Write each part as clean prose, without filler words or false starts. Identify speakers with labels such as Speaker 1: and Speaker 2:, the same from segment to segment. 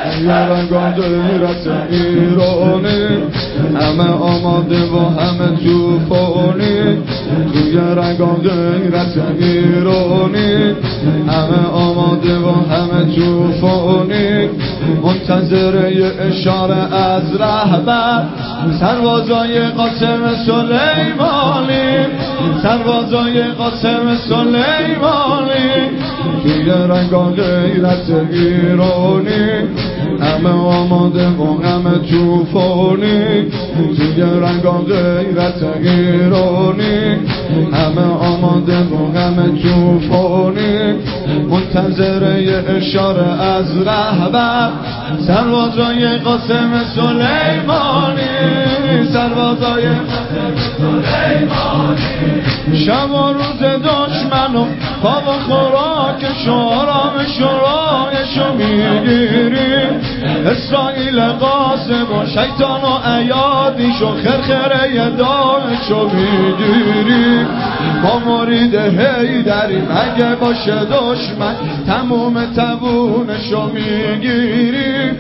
Speaker 1: توی رنگان غیرت ایرانی، همه آماده و همه توفانی. توی رنگان غیرت ایرانی، همه آماده و همه توفانی. منتظر یه اشاره از رهبر، سربازای قاسم سلیمانی، سربازای قاسم سلیمانی. توی رنگان غیرت ایرانی، همه آماده و همه توفانی. توی رنگان غیرت ایرانی، همه آماده و همه توفانی. منتظر یه اشاره از رهبر، سربازای قاسم سلیمانی، سربازای قاسم سلیمانی. شب و روز دشمنو خواب و خوراکش و آرامش و رایشو میگیریم. اسرائیل قاسم و شیطان و ایادیش و خرخره داعشو میگیریم. ما مرید حیدریم، اگه باشه دشمن تموم توونشو میگیریم.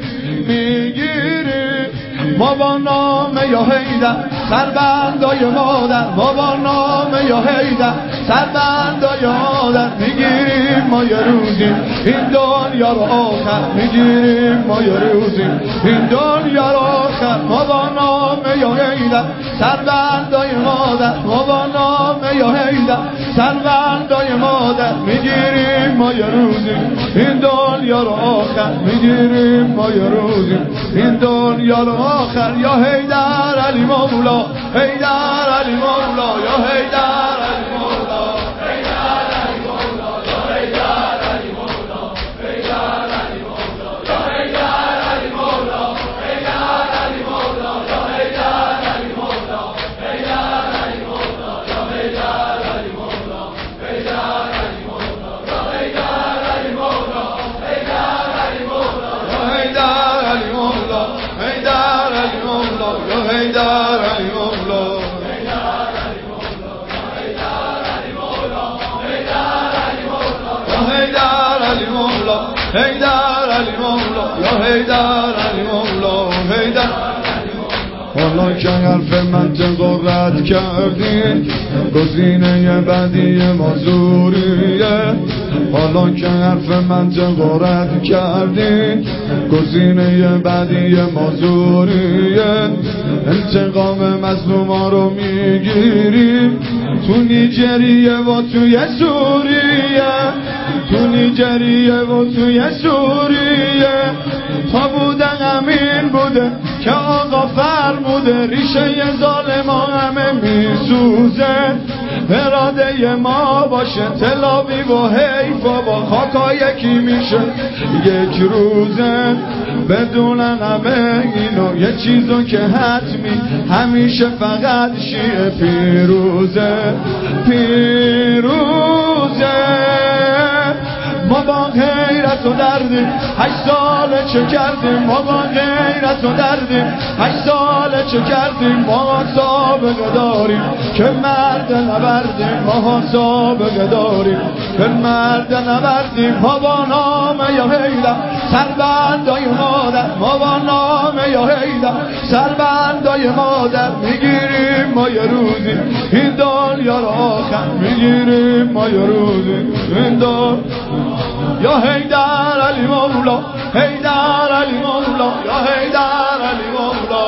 Speaker 1: ما با نام یا حیدر سربندای مادر، ما با نام یا حیدر سربندای مادر میگیریم. ما یه روزی این دنیا رو آخر میگیریم، ما یه روزی این دنیا رو آخر. ما با نام یا حیدر سربندای مادر، ما با نام یا حیدر سربندای مادر میگیریم. ما یه روزی این دنیا رو آخر میگیریم، ما یه روزی این دنیا رو آخر. یا حیدر علی مولا، حیدر علی مولا، یا حیدر علی مولا، حیدر علی مولا، یا حیدر علی مولا، حیدر علی مولا، یا حیدر علی مولا، حیدر علی مولا، یا حیدر علی مولا، حیدر علی مولا، یا حیدر علی مولا، حیدر علی مولا، یا حیدر علی مولا، حیدر علی مولا، یا حیدر علی مولا، حیدر علی مولا، یا حیدر علی مولا، حیدر علی مولا، یا حیدر علی مولا، حیدر علی مولا، یا حیدر علی مولا، حیدر. حالا که حرف منطق رد کردی، گزینه بعدی ما زوریه. حالا که حرف منطق رد کردی، گزینه بعدی ما زوریه. انتقام مظلوما رو میگیریم تو نیجریه و توی سوریه، تو نیجریه و توی سوریه. تا بودن همین بوده که آقا فرموده، ریشه ظالما همه میسوزه. اراده ما باشه تلاویو و حیفا با خاکا یکی میشه یک روزه. بدونن همه اینو یه چیزو که حتمی همیشه فقط شیعه پیروزه، پیروزه. ما با غیرت و دردیم 8 ساله چه کردیم، ما با غیرت و دردیم 8 ساله چه کردیم. ما سابقه داریم که مرد نبردیم، ما سابقه داریم که مرد نبردیم. ما با نام یا حیدر سربندای مادر، ما با نام یا حیدر سربندای مادر میگیریم. ما یه روزی این دنیا رو آخر میگیریم، ما یه روزی این دنیا. یا حیدر علی مولا، حیدر علی مولا، یا حیدر علی مولا،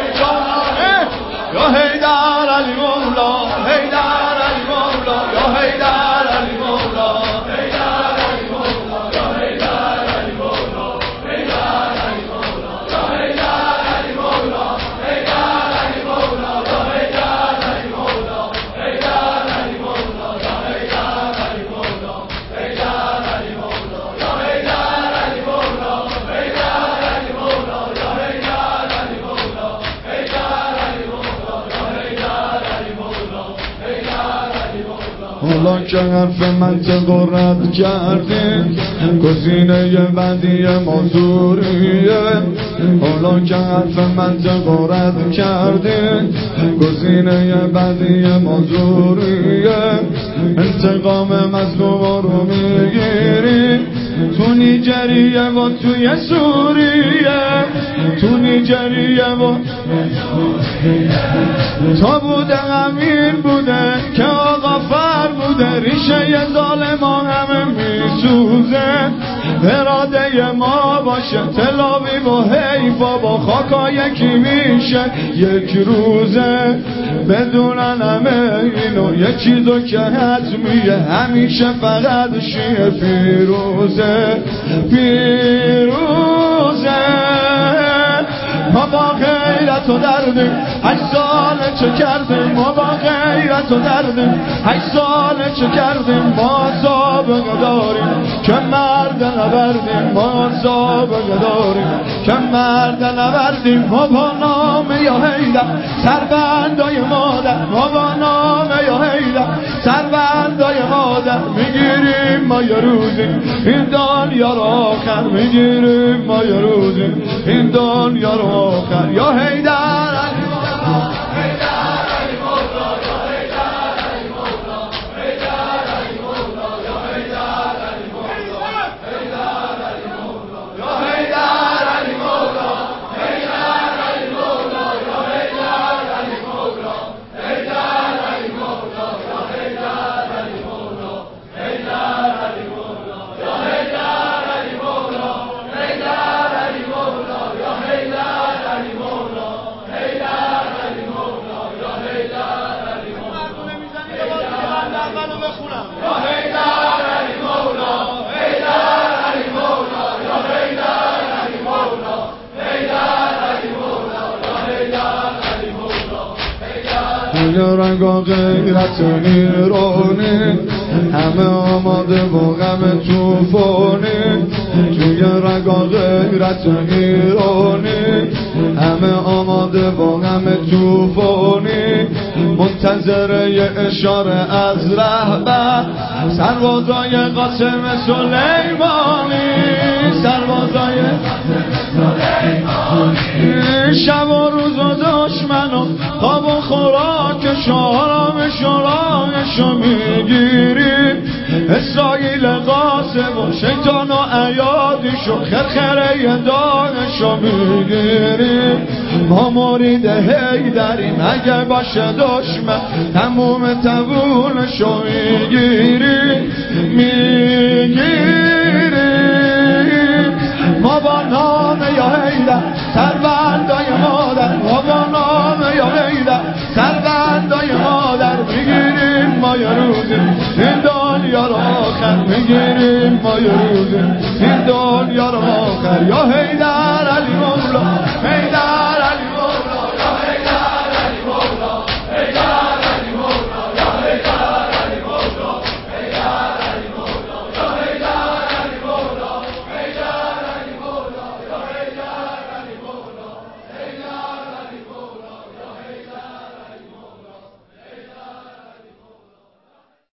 Speaker 1: یا حیدر علی مولا، حیدر علی مولا، یا حیدر علی مولا، حیدر علی مولا، یا حیدر علی مولا، حیدر علی مولا، یا حیدر علی مولا، حیدر علی مولا، یا حیدر علی مولا، حیدر علی مولا، یا حیدر علی مولا، حیدر علی مولا، یا حیدر علی مولا، حیدر علی مولا، یا حیدر علی مولا، حیدر علی مولا، یا حیدر علی مولا، حیدر علی مولا. حالا که حرف منطق رد کردیم، گزینه بعدی ما زوریه. حالا که حرف منطق رد کردیم، گزینه بعدی ما زوریه. انتقام مظلوم رو میگیریم تو نیجریه و توی سوریه، تو نیجریه و تا بوده همین بوده که آقا فرموده ریشه ظالمان همه میسوزه، اراده ما باشه تلاویو و حیفا با خاکا یکی میشه یک روزه، بدونن همه اینو یک چیزو که حتمیه همیشه فقط شیعه پیروزه، پیروزه. ما با غیرت و دردیم 8 ساله چه کردیم، ما با غیرت و دردیم 8 ساله چه کردیم، ما سابقه داریم که مرد نبردیم، ما سابقه داریم که مرد نبردیم. ما با نامه یا حیدر سربندای مادر، ما با نامه یا حیدر سربندای مادر میگیریم ما یه روزی این دنیا رو آخر، میگیریم ما یه روزی این دنیا رو آخر. یا حیدر رنگا غیرت ایرانی همه آماده با غم توفانی، توی رنگا غیرت ایرانی همه آماده با غم توفانی، منتظر یه اشاره از رهبر سربازای قاسم سلیمانی، سربازای شب و روز و دشمن و خواب و خوراکش و آرامش و راهشو میگیریم، اسرائیل قاسم و شیطان و عیادش و خرخره دانشو میگیریم. ما مرید حیدریم اگه باشه دشمن تموم تبونشو میگیریم، میگیریم. ما با نامه یا حیدر سربندای مادر، ما با نامه یا حیدر سربندای مادر میگیریم ما یه روزی این دنیا رو آخر، میگیریم ما یه روزی این دنیا رو آخر. یا حیدر